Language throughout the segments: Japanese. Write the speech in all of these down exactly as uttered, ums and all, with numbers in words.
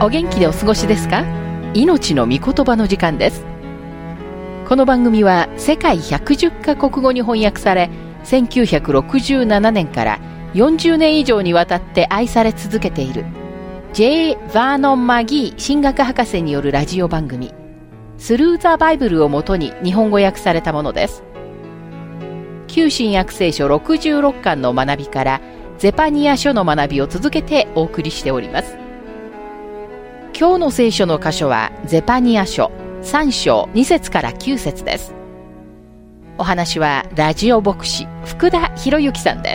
お元気でお過ごしですか？命の御言葉の時間です。この番組は世界ひゃくじゅっカ国語に翻訳され、せんきゅうひゃくろくじゅうななねんからよんじゅうねん以上にわたって愛され続けている J. ヴァーノン・マギー神学博士によるラジオ番組スルー・ザ・バイブルをもとに日本語訳されたものです。旧新約聖書ろくじゅうろっかんの学びからゼパニア書の学びを続けてお送りしております。今日の聖書の箇所はゼパニア書さん章に節からきゅう節です。お話はラジオ牧師福田博之さんです。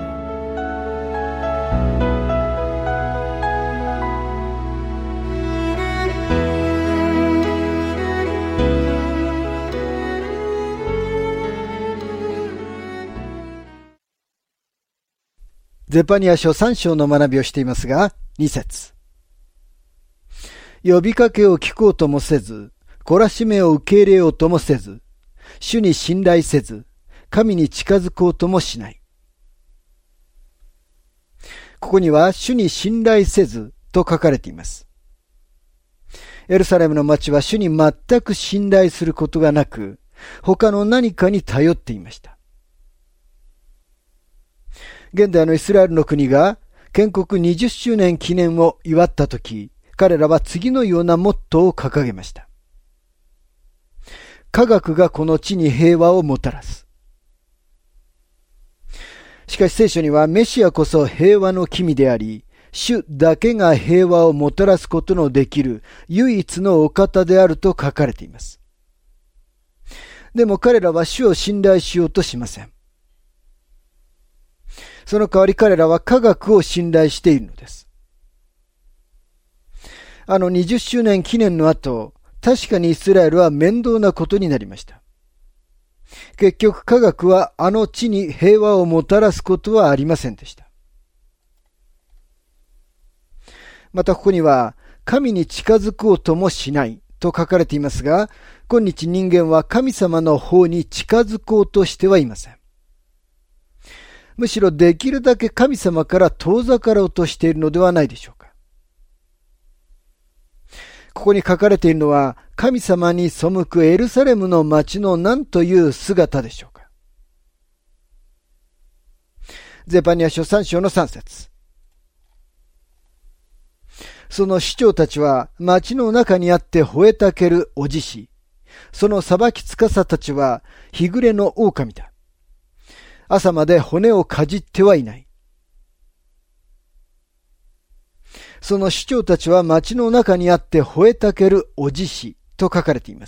ゼパニア書さん章の学びをしていますが、に節。呼びかけを聞こうともせず、懲らしめを受け入れようともせず、主に信頼せず、神に近づこうともしない。ここには主に信頼せずと書かれています。エルサレムの町は主に全く信頼することがなく、他の何かに頼っていました。現代のイスラエルの国が建国にじゅっしゅうねん記念を祝ったとき、彼らは次のようなモットーを掲げました。科学がこの地に平和をもたらす。しかし聖書にはメシアこそ平和の君であり、主だけが平和をもたらすことのできる唯一のお方であると書かれています。でも彼らは主を信頼しようとしません。その代わり彼らは科学を信頼しているのです。あのにじゅっしゅうねん記念の後、確かにイスラエルは面倒なことになりました。結局科学はあの地に平和をもたらすことはありませんでした。またここには、神に近づこうともしないと書かれていますが、今日人間は神様の方に近づこうとしてはいません。むしろできるだけ神様から遠ざかろうとしているのではないでしょうか。ここに書かれているのは、神様に背くエルサレムの町の何という姿でしょうか。ゼパニア書さん章のさん節。その市長たちは町の中にあって吠えたけるおじし、その裁き司たちは日暮れの狼だ。朝まで骨をかじってはいない。その市長たちは町の中にあって吠えたけるおじしと書かれています。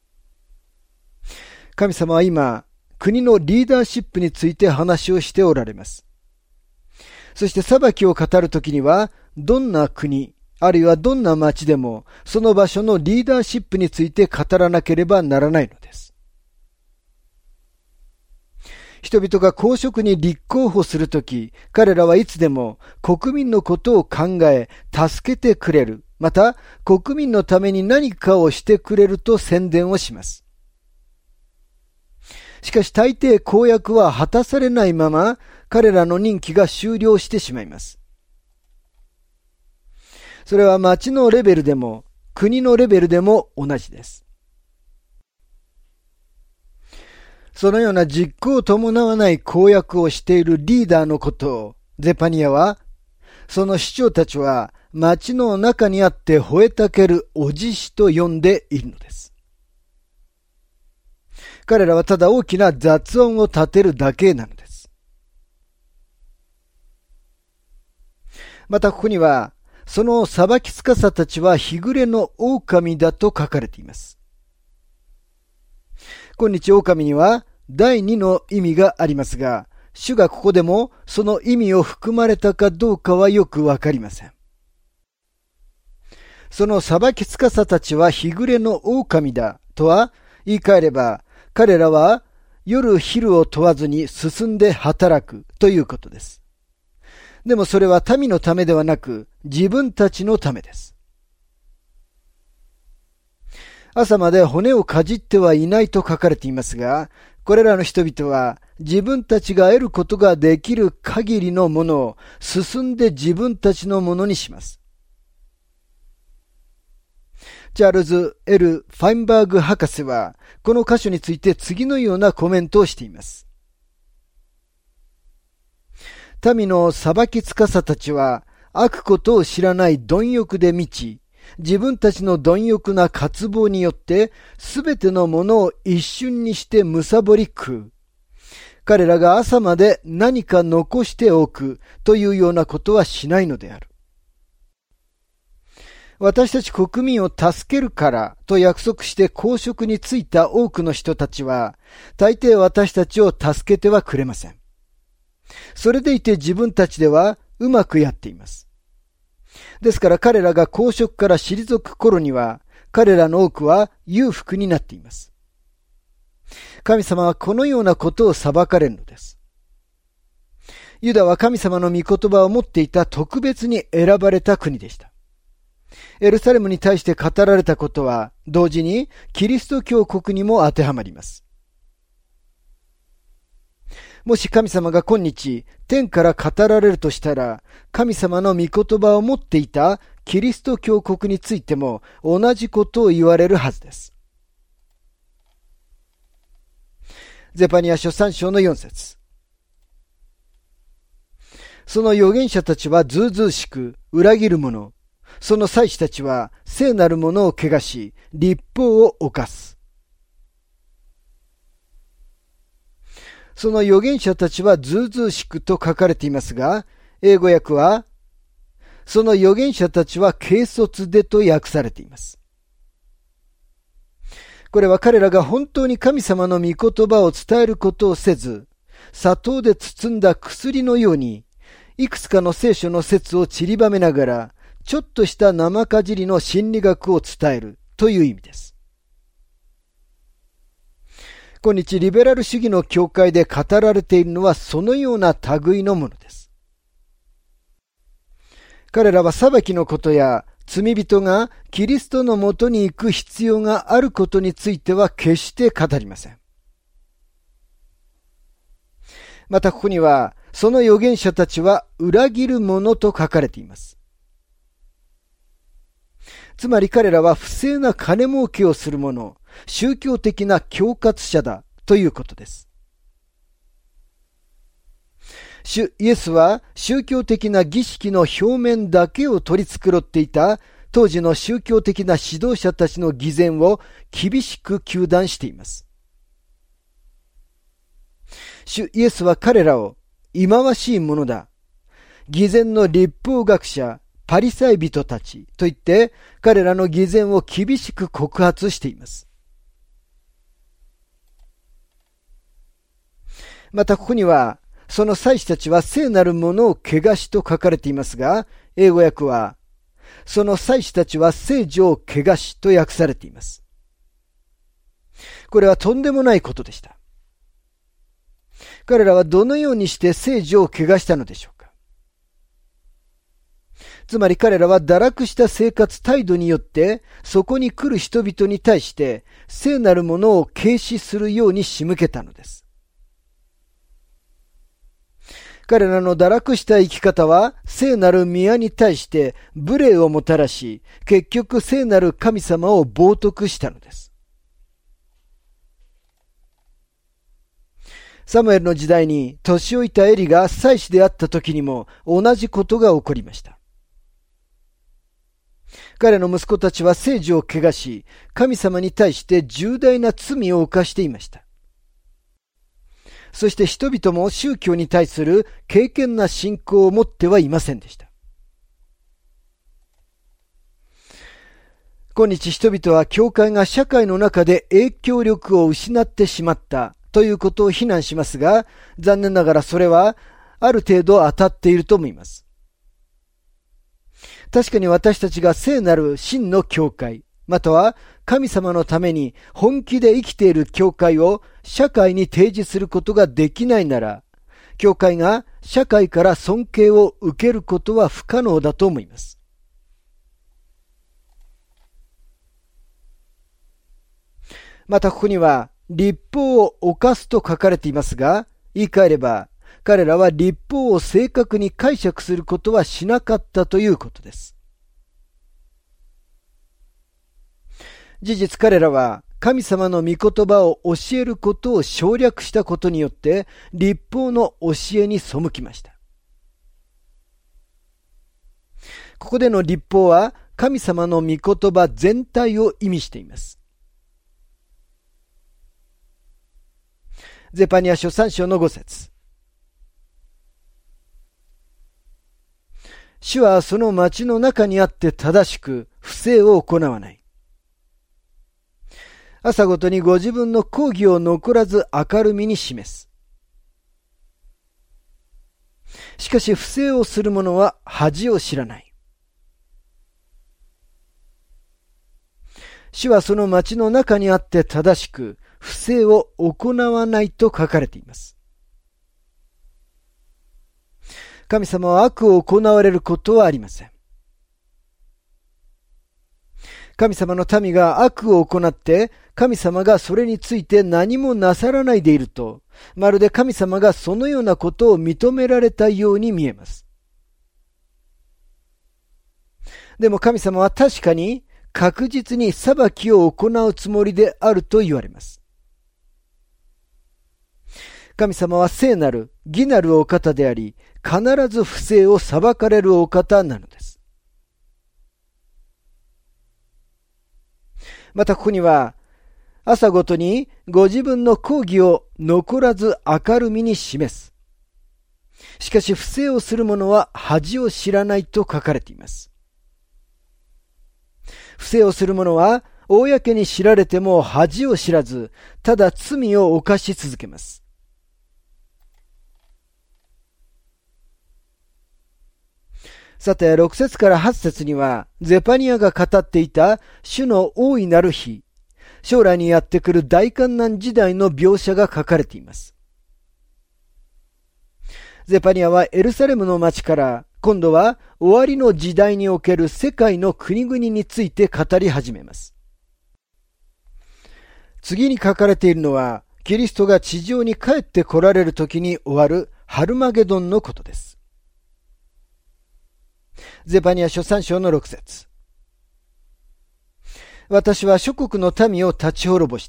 神様は今、国のリーダーシップについて話をしておられます。そして裁きを語るときには、どんな国、あるいはどんな町でも、その場所のリーダーシップについて語らなければならないのです。人々が公職に立候補するとき、彼らはいつでも国民のことを考え、助けてくれる、また国民のために何かをしてくれると宣伝をします。しかし大抵公約は果たされないまま、彼らの任期が終了してしまいます。それは町のレベルでも、国のレベルでも同じです。そのような実行を伴わない公約をしているリーダーのことを、ゼパニアは、その市長たちは町の中にあって吠えたけるおじしと呼んでいるのです。彼らはただ大きな雑音を立てるだけなのです。またここには、その裁き司たちは日暮れの狼だと書かれています。今日狼には第二の意味がありますが、主がここでもその意味を含まれたかどうかはよくわかりません。その裁き司たちは日暮れの狼だとは言い換えれば、彼らは夜昼を問わずに進んで働くということです。でもそれは民のためではなく自分たちのためです。朝まで骨をかじってはいないと書かれていますが、これらの人々は自分たちが得ることができる限りのものを進んで自分たちのものにします。 チャールズ・エル・ファインバーグ博士は、この箇所について次のようなコメントをしています。民の裁き司たちは、悪ことを知らない貪欲で満ち、自分たちの貪欲な渇望によって、すべてのものを一瞬にして貪り食う。彼らが朝まで何か残しておくというようなことはしないのである。私たち国民を助けるからと約束して公職に就いた多くの人たちは、大抵私たちを助けてはくれません。それでいて自分たちではうまくやっています。ですから彼らが公職から退く頃には、彼らの多くは裕福になっています。神様はこのようなことを裁かれるのです。ユダは神様の御言葉を持っていた特別に選ばれた国でした。エルサレムに対して語られたことは、同時にキリスト教国にも当てはまります。もし神様が今日、天から語られるとしたら、神様の御言葉を持っていたキリスト教国についても同じことを言われるはずです。ゼパニヤ書さん章のよん節。その預言者たちはずうずうしく裏切る者、その祭司たちは聖なるものを汚し、律法を犯す。その預言者たちはずうずうしくと書かれていますが、英語訳は、その預言者たちは軽率でと訳されています。これは彼らが本当に神様の御言葉を伝えることをせず、砂糖で包んだ薬のように、いくつかの聖書の説を散りばめながら、ちょっとした生かじりの心理学を伝えるという意味です。今日リベラル主義の教会で語られているのはそのような類のものです。彼らは裁きのことや罪人がキリストのもとに行く必要があることについては決して語りません。またここにはその預言者たちは裏切る者と書かれています。つまり彼らは不正な金儲けをする者、宗教的な恐喝者だということです。主イエスは宗教的な儀式の表面だけを取り繕っていた当時の宗教的な指導者たちの偽善を厳しく糾弾しています。主イエスは彼らを忌まわしいものだ、偽善の律法学者、パリサイ人たちと言って彼らの偽善を厳しく告発しています。またここにはその祭司たちは聖なるものを汚しと書かれていますが、英語訳はその祭司たちは聖女を汚しと訳されています。これはとんでもないことでした。彼らはどのようにして聖女を汚したのでしょうか。つまり彼らは堕落した生活態度によってそこに来る人々に対して聖なるものを軽視するように仕向けたのです。彼らの堕落した生き方は聖なる宮に対して無礼をもたらし、結局聖なる神様を冒涜したのです。サムエルの時代に年老いたエリが祭司であった時にも同じことが起こりました。彼の息子たちは聖女を汚し、神様に対して重大な罪を犯していました。そして人々も宗教に対する敬虔な信仰を持ってはいませんでした。今日人々は教会が社会の中で影響力を失ってしまったということを非難しますが、残念ながらそれはある程度当たっていると思います。確かに私たちが聖なる真の教会、または神様のために本気で生きている教会を社会に提示することができないなら、教会が社会から尊敬を受けることは不可能だと思います。またここには律法を犯すと書かれていますが、言い換えれば彼らは律法を正確に解釈することはしなかったということです。 事実彼らは神様の御言葉を教えることを省略したことによって律法の教えに背きました。ここでの律法は神様の御言葉全体を意味しています。ゼパニヤ書さん章のご節。主はその町の中にあって正しく不正を行わない。朝ごとにご自分の公義を残らず明るみに示す。しかし不正をする者は恥を知らない。主はその町の中にあって正しく不正を行わないと書かれています。神様は悪を行われることはありません。神様の民が悪を行って、神様がそれについて何もなさらないでいると、まるで神様がそのようなことを認められたように見えます。でも神様は確かに確実に裁きを行うつもりであると言われます。神様は聖なる、義なるお方であり、必ず不正を裁かれるお方なのです。またここには、朝ごとにご自分の公義を残らず明るみに示す。しかし不正をする者は恥を知らないと書かれています。不正をする者は、公に知られても恥を知らず、ただ罪を犯し続けます。さて、ろく節からはち節には、ゼパニヤが語っていた主の大いなる日、将来にやってくる大患難時代の描写が書かれています。ゼパニヤはエルサレムの町から、今度は終わりの時代における世界の国々について語り始めます。次に書かれているのは、キリストが地上に帰って来られる時に終わるハルマゲドンのことです。ゼパニヤ書さん章のろく節。私は諸国の民を立ち滅ぼした。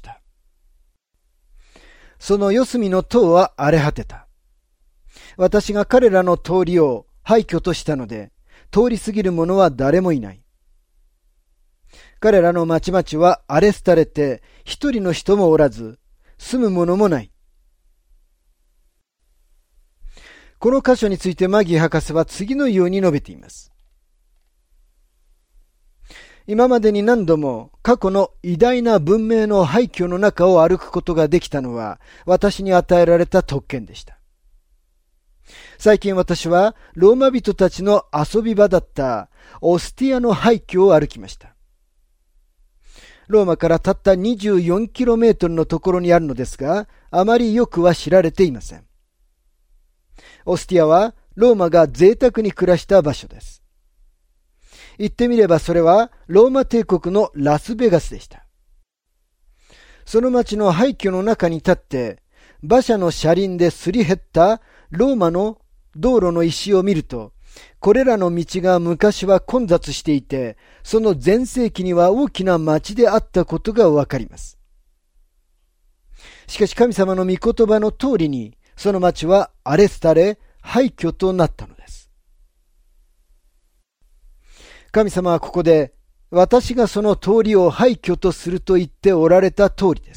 その四隅の塔は荒れ果てた。私が彼らの通りを廃墟としたので、通り過ぎる者は誰もいない。彼らの町々は荒れ廃れて、一人の人もおらず、住む者もない。この箇所についてマギー博士は次のように述べています。今までに何度も過去の偉大な文明の廃墟の中を歩くことができたのは私に与えられた特権でした。最近私はローマ人たちの遊び場だったオスティアの廃墟を歩きました。ローマからたった にじゅうよんキロメートル のところにあるのですが、あまりよくは知られていません。オスティアはローマが贅沢に暮らした場所です。言ってみればそれはローマ帝国のラスベガスでした。その町の廃墟の中に立って、馬車の車輪ですり減ったローマの道路の石を見ると、これらの道が昔は混雑していて、その全盛期には大きな町であったことがわかります。しかし神様の御言葉の通りに、その町は荒れ廃れ、廃墟となったのです。神様はここで、私がその通りを廃墟とすると言っておられた通りです。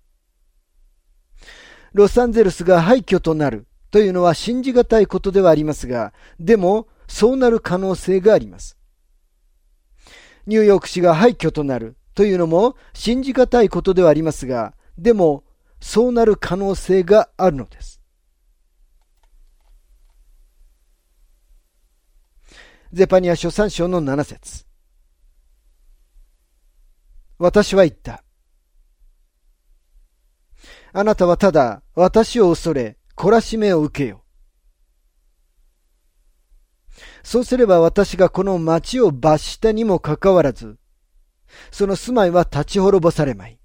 ロサンゼルスが廃墟となるというのは信じがたいことではありますが、でもそうなる可能性があります。ニューヨーク市が廃墟となるというのも信じがたいことではありますが、でもそうなる可能性があるのです。ゼパニヤ書さん章のなな節。私は言った。あなたはただ私を恐れ、懲らしめを受けよ。そうすれば私がこの町を罰したにもかかわらず、その住まいは立ち滅ぼされまい。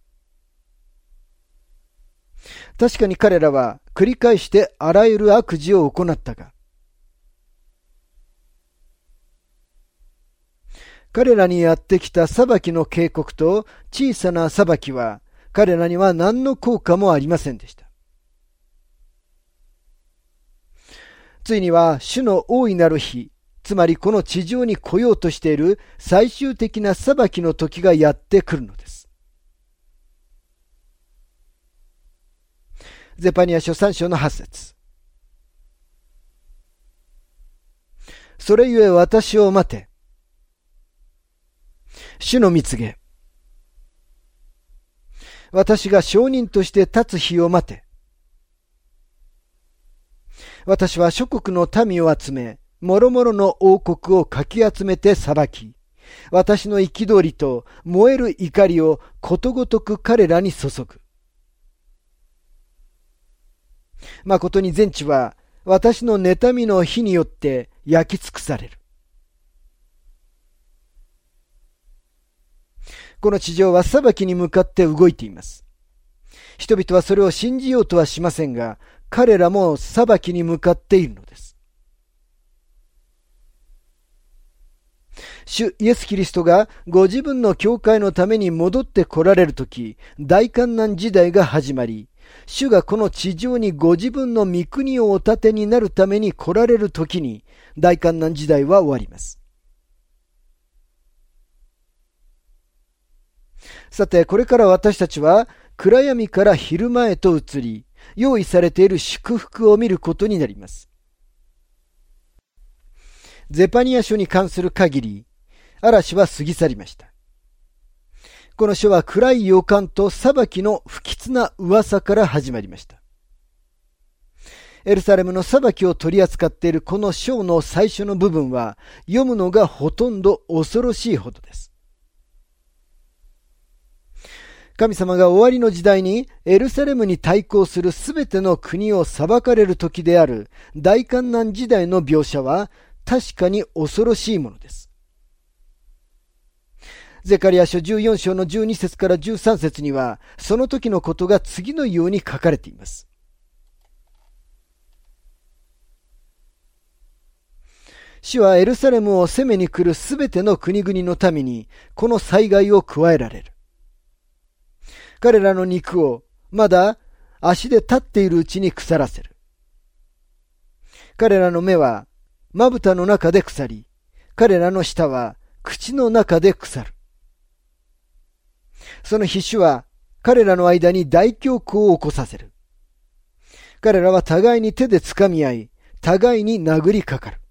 確かに彼らは繰り返してあらゆる悪事を行ったが、 彼らにやってきた裁きの警告と小さな裁きは、彼らには何の効果もありませんでした。ついには主の大いなる日、つまりこの地上に来ようとしている最終的な裁きの時がやってくるのです。ゼパニヤ書さん章のはち節。それゆえ私を待て。主の蜜げ。私が証人として立つ日を待て。私は諸国の民を集め、もろもろの王国をかき集めて裁き、私の憤りと燃える怒りをことごとく彼らに注ぐ。誠に全地は私の妬みの火によって焼き尽くされる。この地上は裁きに向かって動いています。人々はそれを信じようとはしませんが、彼らも裁きに向かっているのです。主イエス・キリストがご自分の教会のために戻って来られるとき、大患難時代が始まり、主がこの地上にご自分の御国をお立てになるために来られるときに、大患難時代は終わります。さて、これから私たちは暗闇から昼間へと移り、用意されている祝福を見ることになります。ゼパニヤ書に関する限り、嵐は過ぎ去りました。この書は暗い予感と裁きの不吉な噂から始まりました。エルサレムの裁きを取り扱っているこの書の最初の部分は、読むのがほとんど恐ろしいほどです。神様が終わりの時代にエルサレムに対抗するすべての国を裁かれる時である大患難時代の描写は確かに恐ろしいものです。ゼカリヤ書じゅうよん章のじゅうに節からじゅうさん節にはその時のことが次のように書かれています。主はエルサレムを攻めに来るすべての国々のためにこの災害を加えられる。彼らの肉をまだ足で立っているうちに腐らせる。彼らの目はまぶたの中で腐り、彼らの舌は口の中で腐る。その必主は彼らの間に大恐慌を起こさせる。彼らは互いに手で掴み合い、互いに殴りかかる。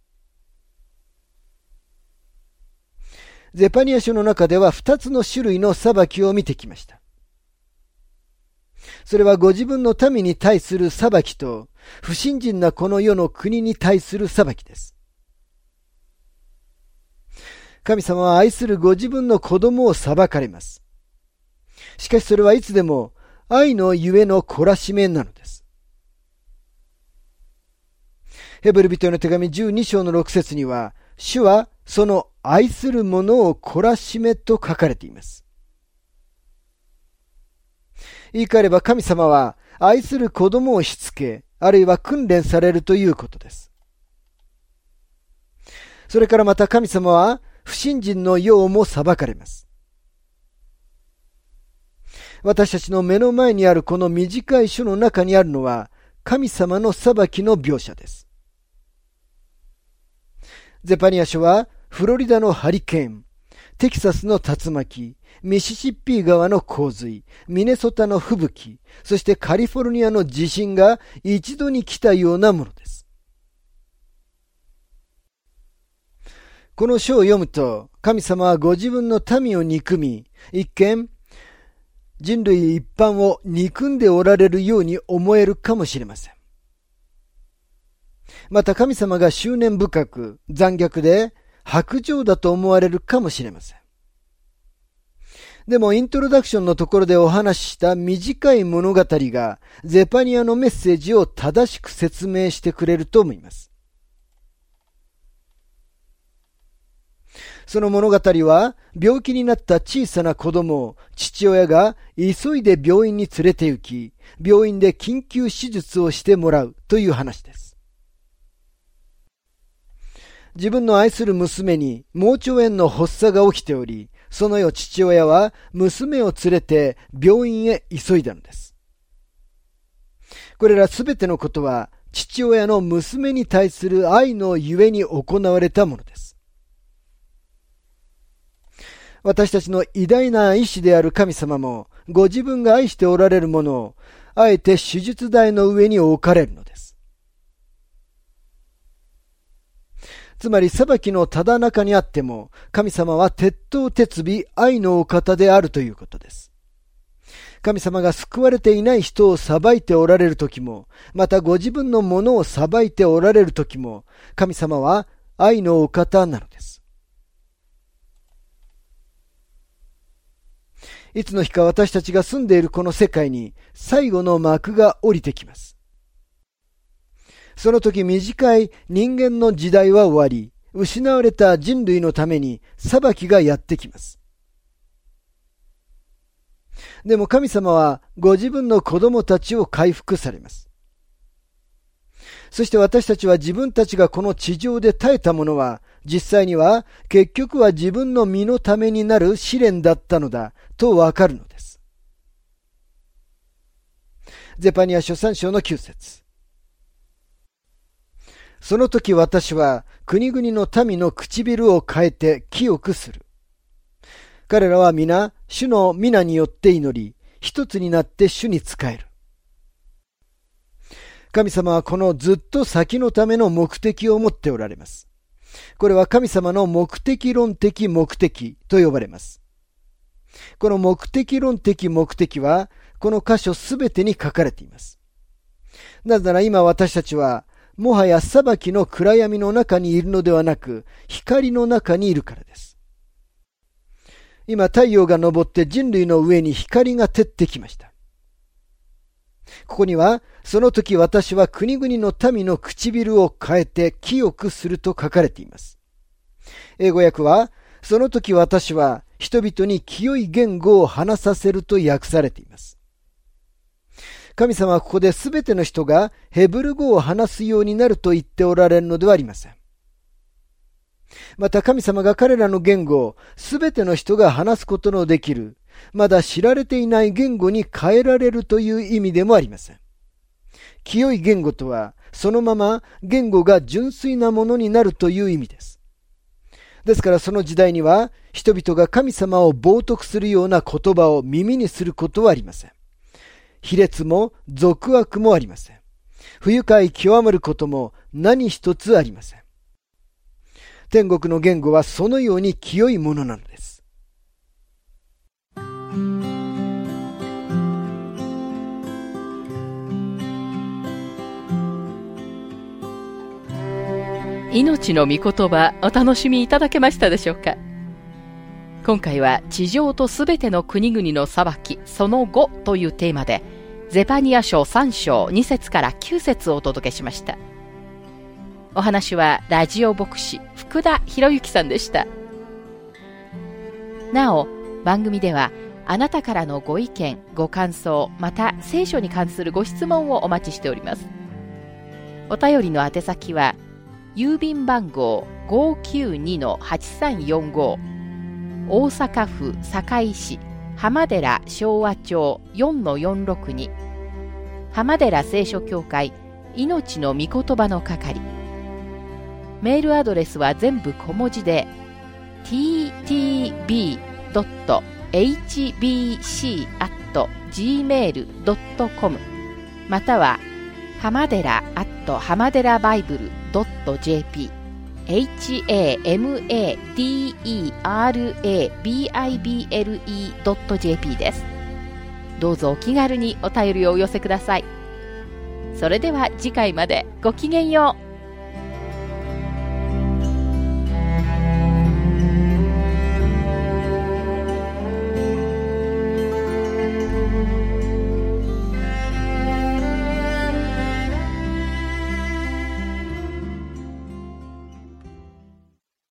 ゼパニヤ書の中では二つの種類の裁きを見てきました。それはご自分の民に対する裁きと、不信心なこの世の国に対する裁きです。神様は愛するご自分の子供を裁かれます。しかしそれはいつでも愛のゆえの懲らしめなのです。ヘブル人への手紙じゅうに章のろく節には、主はその愛する者を懲らしめと書かれています。言い換えれば神様は愛する子供をしつけ、あるいは訓練されるということです。それからまた神様は不信心の世をも裁かれます。私たちの目の前にあるこの短い書の中にあるのは神様の裁きの描写です。ゼパニヤ書はフロリダのハリケーン、テキサスの竜巻、ミシシッピ川の洪水、ミネソタの吹雪、そしてカリフォルニアの地震が一度に来たようなものです。この書を読むと、神様はご自分の民を憎み、一見、人類一般を憎んでおられるように思えるかもしれません。また神様が執念深く、残虐で、薄情だと思われるかもしれません。でもイントロダクションのところでお話しした短い物語がゼパニヤのメッセージを正しく説明してくれると思います。その物語は病気になった小さな子供を父親が急いで病院に連れて行き、病院で緊急手術をしてもらうという話です。 自分の愛する娘に盲腸炎の発作が起きており、その夜父親は娘を連れて病院へ急いだのです。これらすべてのことは父親の娘に対する愛のゆえに行われたものです。私たちの偉大な医師である神様もご自分が愛しておられるものをあえて手術台の上に置かれるのです。つまり裁きのただ中にあっても神様は鉄頭鉄尾愛のお方であるということです。神様が救われていない人を裁いておられる時も、またご自分のものを裁いておられる時も、神様は愛のお方なのです。いつの日か私たちが住んでいるこの世界に最後の幕が降りてきます。その時短い人間の時代は終わり、失われた人類のために裁きがやってきます。でも神様はご自分の子供たちを回復されます。そして私たちは自分たちがこの地上で耐えたものは、実際には結局は自分の身のためになる試練だったのだとわかるのです。ゼパニヤ書さん章のきゅう節。その時私は国々の民の唇を変えて清くする。彼らは皆主の皆によって祈り、一つになって主に仕える。神様はこのずっと先のための目的を持っておられます。これは神様の目的論的目的と呼ばれます。この目的論的目的はこの箇所すべてに書かれています。なぜなら今私たちはもはや裁きの暗闇の中にいるのではなく、光の中にいるからです。今太陽が昇って人類の上に光が照ってきました。ここには、その時私は国々の民の唇を変えて清くすると書かれています。英語訳は、その時私は人々に清い言語を話させると訳されています。神様はここで全ての人がヘブル語を話すようになると言っておられるのではありません。また神様が彼らの言語を全ての人が話すことのできる、まだ知られていない言語に変えられるという意味でもありません。清い言語とは、そのまま言語が純粋なものになるという意味です。ですからその時代には、人々が神様を冒涜するような言葉を耳にすることはありません。卑劣も俗悪もありません。不愉快極まることも何一つありません。天国の言語はそのように清いものなのです。 命の御言葉、お楽しみいただけましたでしょうか。今回は地上とすべての国々の裁きその後というテーマで、ゼパニヤ書さん章に節からきゅう節をお届けしました。お話はラジオ牧師福田博之さんでした。なお、番組ではあなたからのご意見ご感想、また聖書に関するご質問をお待ちしております。お便りの宛先は郵便番号 ごーきゅうにのはちさんよんご、大阪府堺市浜寺昭和町 よんのよんろくに、浜寺聖書協会命の御言葉の係。メールアドレスは全部小文字で ティーティービードットエイチビーシーアットジーメールドットコム または浜寺アット浜寺バイブルドットジェーピーエイチエーエムエーディーイーアールエービーアイビーエルイードットジェーピー です。どうぞお気軽にお便りをお寄せください。それでは次回までごきげんよう。